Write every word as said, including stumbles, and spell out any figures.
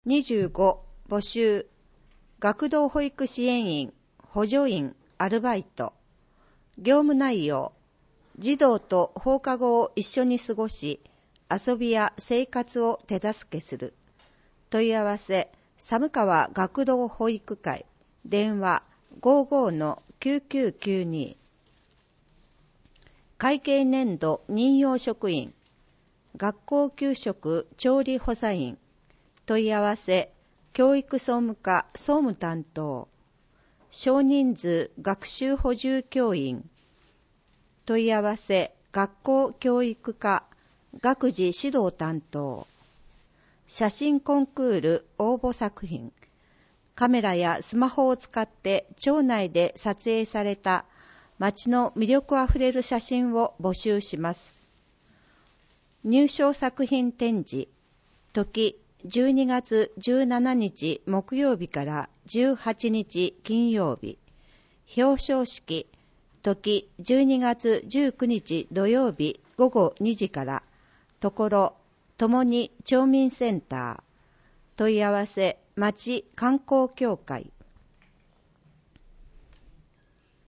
にじゅうご、募集。学童保育支援員、補助員、アルバイト。業務内容。児童と放課後を一緒に過ごし、遊びや生活を手助けする。問い合わせ、寒川学童保育会。電話 ごじゅうごのきゅうきゅうきゅうに。会計年度任用職員。学校給食調理補佐員。問い合わせ、教育総務課総務担当。少人数学習補充教員。問い合わせ、学校教育課学児指導担当。写真コンクール応募作品。カメラやスマホを使って町内で撮影された街の魅力あふれる写真を募集します。入賞作品展示。時じゅうにがつじゅうしちにち木曜日からじゅうはちにち金曜日。表彰式。時じゅうにがつじゅうくにち土曜日ごごにじから。ところ、ともに町民センター。問い合わせ、町観光協会。